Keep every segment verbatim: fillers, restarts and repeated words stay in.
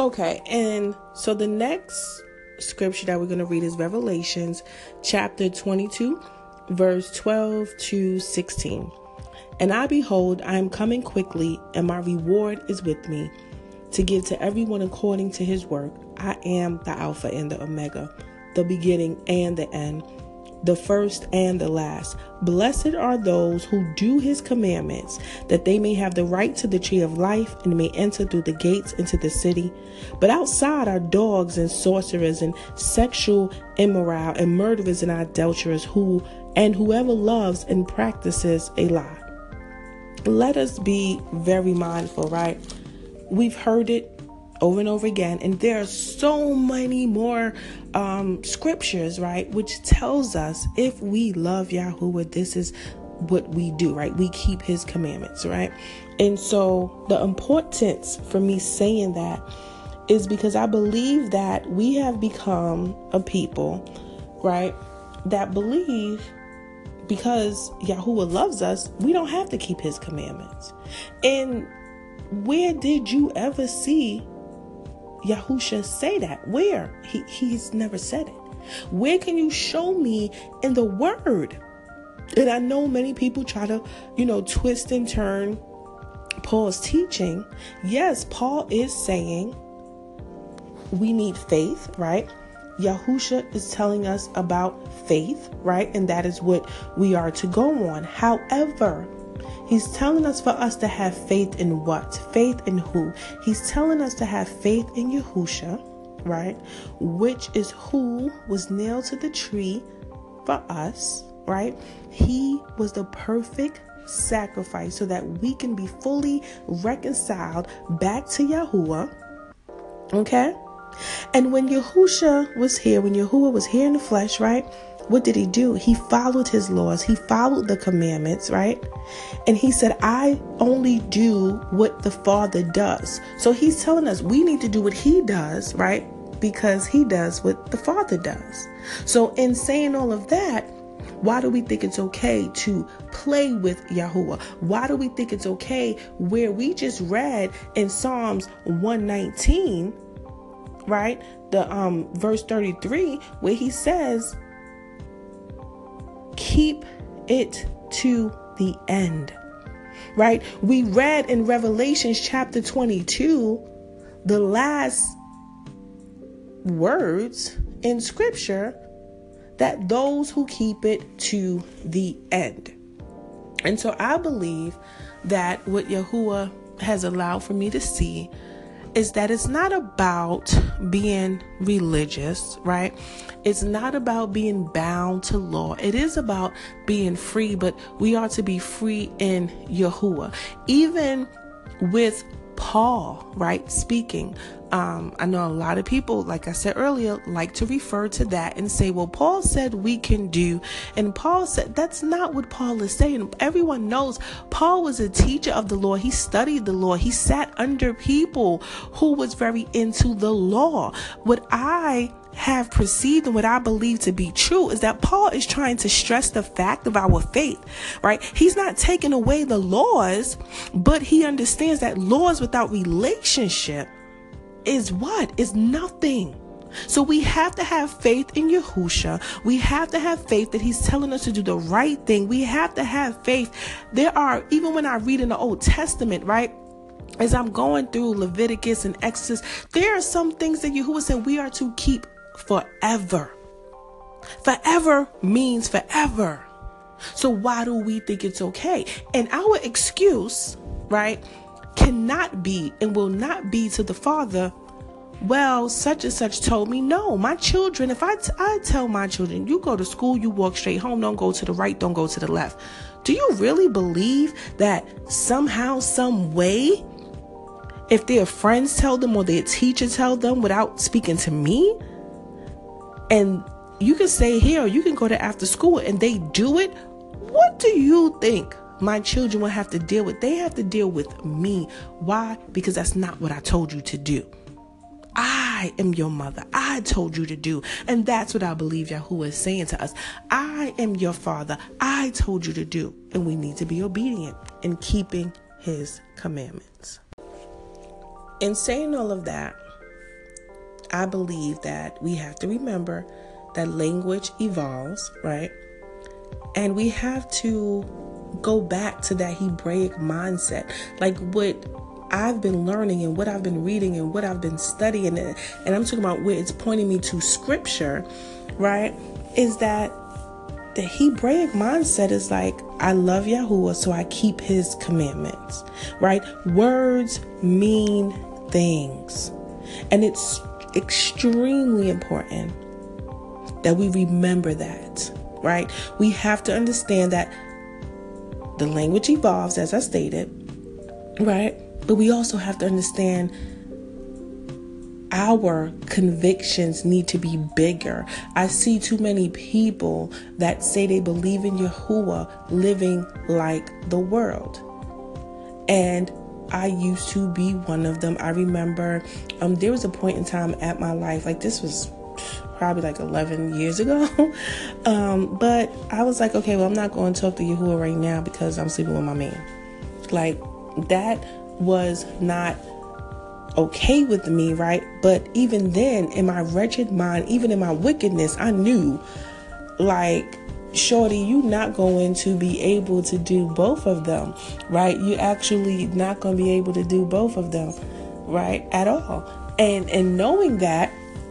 Okay, and so the next scripture that we're going to read is Revelations chapter twenty-two, verse twelve to sixteen. And I behold, I am coming quickly, and my reward is with me, to give to everyone according to his work. I am the Alpha and the Omega, the beginning and the end, the first and the last. Blessed are those who do his commandments, that they may have the right to the tree of life and may enter through the gates into the city. But outside are dogs and sorcerers and sexual immoral and murderers and adulterers, who and whoever loves and practices a lie. Let us be very mindful, right? We've heard it over and over again, and there are so many more um, scriptures, right, which tells us if we love Yahuwah, this is what we do, right? We keep his commandments, right? And so the importance for me saying that is because I believe that we have become a people, right, that believe because Yahuwah loves us, we don't have to keep his commandments. And where did you ever see Yahusha say that? Where? He he's never said it. Where can you show me in the word? And I know many people try to, you know, twist and turn Paul's teaching. Yes, Paul is saying we need faith, right? Yahusha is telling us about faith, right? And that is what we are to go on. However, he's telling us for us to have faith in what? Faith in who? He's telling us to have faith in Yahusha, right? Which is who was nailed to the tree for us, right? He was the perfect sacrifice so that we can be fully reconciled back to Yahuwah. Okay? And when Yahusha was here, when Yahuwah was here in the flesh, right? What did he do? He followed his laws. He followed the commandments, right? And he said, I only do what the Father does. So he's telling us we need to do what he does, right? Because he does what the Father does. So in saying all of that, why do we think it's okay to play with Yahuwah? Why do we think it's okay where we just read in Psalms one nineteen, right? The um verse thirty-three, where he says, keep it to the end, right? We read in Revelations chapter twenty-two, the last words in scripture, that those who keep it to the end. And so I believe that what Yahuwah has allowed for me to see is that it's not about being religious, right? It's not about being bound to law. It is about being free, but we are to be free in Yahuwah. Even with Paul, right, speaking, um, I know a lot of people, like I said earlier, like to refer to that and say, well, Paul said we can do, and Paul said that's not what Paul is saying. Everyone knows Paul was a teacher of the law. He studied the law. He sat under people who was very into the law. What I have perceived and what I believe to be true is that Paul is trying to stress the fact of our faith, right? He's not taking away the laws, but he understands that laws without relationship is what? Is nothing. So we have to have faith in Yahusha. We have to have faith that he's telling us to do the right thing. We have to have faith. There are, even when I read in the Old Testament, right? As I'm going through Leviticus and Exodus, there are some things that Yahuwah said we are to keep forever. Forever means forever. So why do we think it's okay? And our excuse, right, cannot be and will not be to the Father, well, such and such told me. No, my children, if I, t- I tell my children, you go to school, you walk straight home, don't go to the right, don't go to the left. Do you really believe that somehow, some way, if their friends tell them or their teacher tell them without speaking to me, and you can stay here or you can go to after school and they do it, what do you think my children will have to deal with? They have to deal with me. Why? Because that's not what I told you to do. I am your mother. I told you to do. And that's what I believe Yahuwah is saying to us. I am your father. I told you to do. And we need to be obedient in keeping his commandments. In saying all of that, I believe that we have to remember that language evolves, right? And we have to go back to that Hebraic mindset. Like what I've been learning and what I've been reading and what I've been studying, and, and I'm talking about where it's pointing me to scripture, right? Is that the Hebraic mindset is like, I love Yahuwah, so I keep his commandments, right? Words mean things. And it's extremely important that we remember that, right? We have to understand that the language evolves, as I stated, right? But we also have to understand our convictions need to be bigger. I see too many people that say they believe in Yahuwah living like the world. And I used to be one of them. I remember um, there was a point in time at my life, like this was probably like eleven years ago. um, but I was like, okay, well, I'm not going to talk to Yahuwah right now because I'm sleeping with my man. Like that was not okay with me, right? But even then, in my wretched mind, even in my wickedness, I knew, like, shorty, you not going to be able to do both of them, right? You actually not going to be able to do both of them, right? At all. And and knowing that,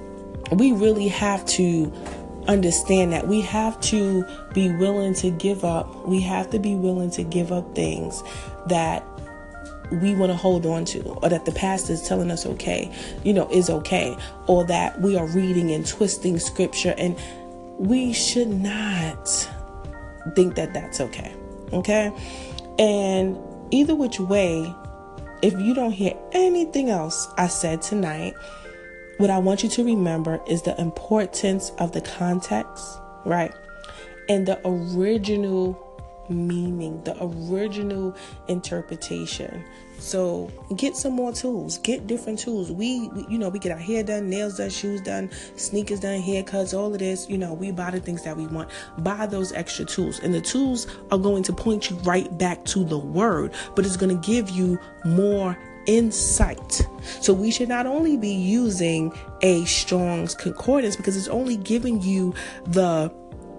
we really have to understand that we have to be willing to give up. We have to be willing to give up things that we want to hold on to, or that the pastor is telling us okay, you know, is okay, or that we are reading and twisting scripture, and we should not think that that's okay. Okay. And either which way, if you don't hear anything else I said tonight, what I want you to remember is the importance of the context, right? And the original meaning, the original interpretation. So get some more tools, get different tools. We, we, you know, we get our hair done, nails done, shoes done, sneakers done, haircuts, all of this, you know, we buy the things that we want, buy those extra tools. And the tools are going to point you right back to the word, but it's going to give you more insight. So we should not only be using a Strong's Concordance because it's only giving you the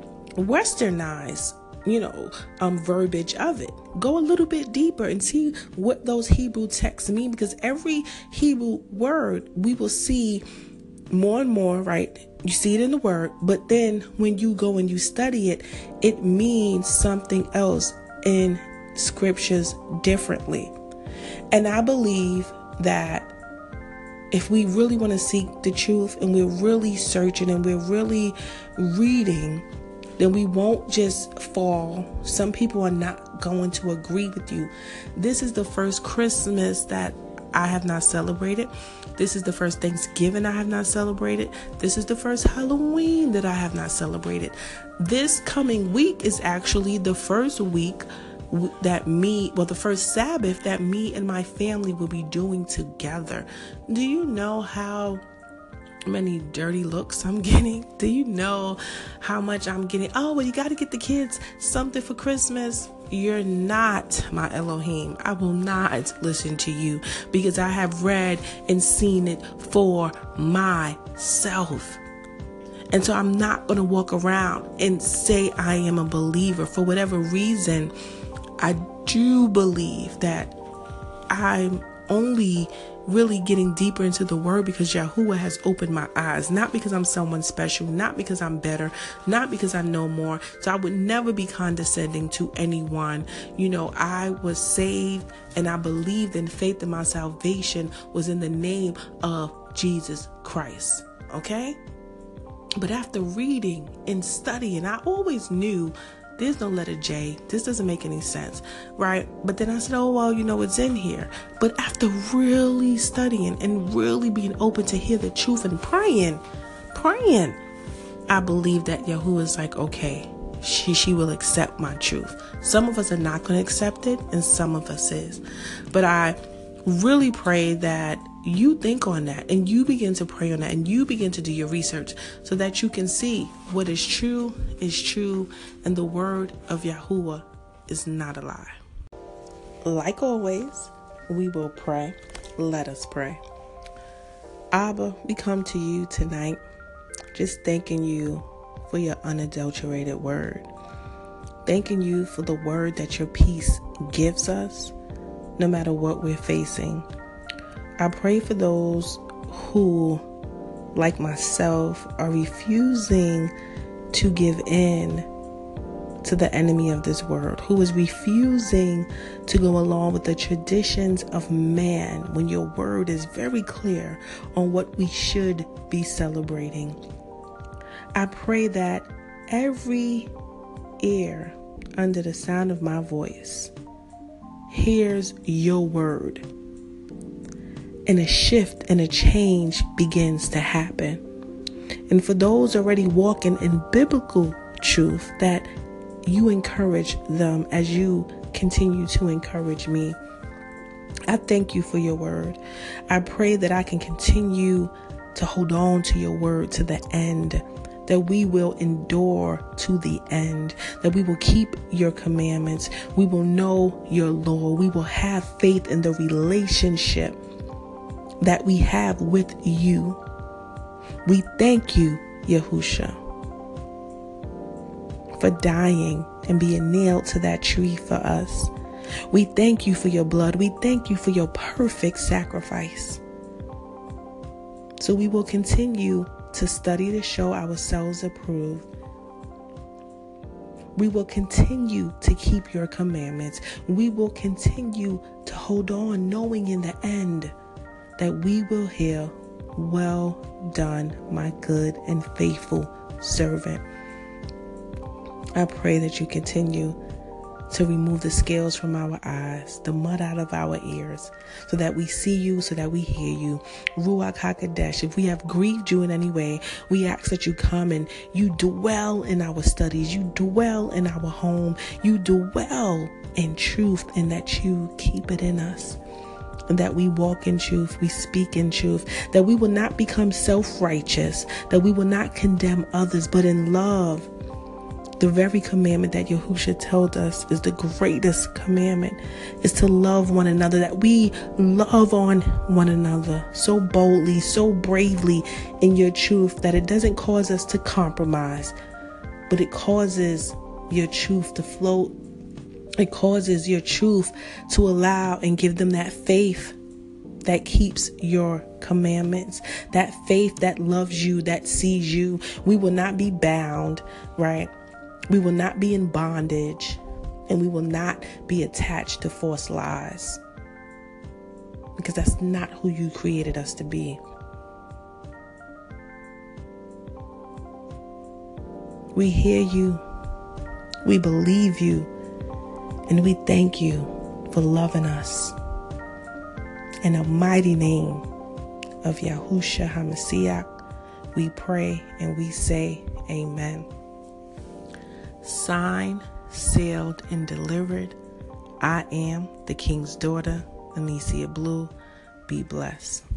westernized, you know, um, verbiage of it. Go a little bit deeper and see what those Hebrew texts mean, because every Hebrew word we will see more and more, right? You see it in the word, but then when you go and you study it, it means something else in scriptures differently. And I believe that if we really want to seek the truth and we're really searching and we're really reading, then we won't just fall. Some people are not going to agree with you. This is the first Christmas that I have not celebrated. This is the first Thanksgiving I have not celebrated. This is the first Halloween that I have not celebrated. This coming week is actually the first week that me, well, the first Sabbath that me and my family will be doing together. Do you know how many dirty looks I'm getting? Do you know how much I'm getting? Oh, well, you got to get the kids something for Christmas. You're not my Elohim. I will not listen to you because I have read and seen it for myself. And so I'm not going to walk around and say I am a believer. For whatever reason, I do believe that I'm only really getting deeper into the word because Yahuwah has opened my eyes, not because I'm someone special, not because I'm better, not because I know more. So I would never be condescending to anyone. You know, I was saved and I believed in faith, and my salvation was in the name of Jesus Christ. Okay? But after reading and studying, I always knew there's no letter J. This doesn't make any sense, right? But then I said, oh, well, you know, it's in here. But after really studying and really being open to hear the truth and praying, praying, I believe that Yahuwah is like, okay, she, she will accept my truth. Some of us are not going to accept it, and some of us is. But I really pray that you think on that and you begin to pray on that and you begin to do your research so that you can see what is true is true and the word of Yahuwah is not a lie. Like always, we will pray. Let us pray. Abba, we come to you tonight just thanking you for your unadulterated word. Thanking you for the word that your peace gives us, no matter what we're facing. I pray for those who, like myself, are refusing to give in to the enemy of this world, who is refusing to go along with the traditions of man when your word is very clear on what we should be celebrating. I pray that every ear under the sound of my voice hears your word, and a shift and a change begins to happen. And for those already walking in biblical truth, that you encourage them as you continue to encourage me. I thank you for your word. I pray that I can continue to hold on to your word to the end, that we will endure to the end, that we will keep your commandments, we will know your law, we will have faith in the relationship that we have with you. We thank you, Yahusha, for dying and being nailed to that tree for us. We thank you for your blood. We thank you for your perfect sacrifice. So we will continue to study to show ourselves approved. We will continue to keep your commandments. We will continue to hold on, knowing in the end that we will hear, "Well done, my good and faithful servant." I pray that you continue to remove the scales from our eyes, the mud out of our ears, so that we see you, so that we hear you. Ruach HaKodesh, if we have grieved you in any way, we ask that you come and you dwell in our studies, you dwell in our home, you dwell in truth, and that you keep it in us. And that we walk in truth, we speak in truth, that we will not become self-righteous, that we will not condemn others, but in love. The very commandment that Yahusha told us is the greatest commandment, is to love one another, that we love on one another so boldly, so bravely in your truth, that it doesn't cause us to compromise, but it causes your truth to flow. It causes your truth to allow and give them that faith that keeps your commandments, that faith that loves you, that sees you. We will not be bound, right? We will not be in bondage, and we will not be attached to false lies, because that's not who you created us to be. We hear you, we believe you, and we thank you for loving us. In the mighty name of Yahusha HaMashiach, we pray and we say amen. Signed, sealed, and delivered. I am the King's daughter, Anicia Blue. Be blessed.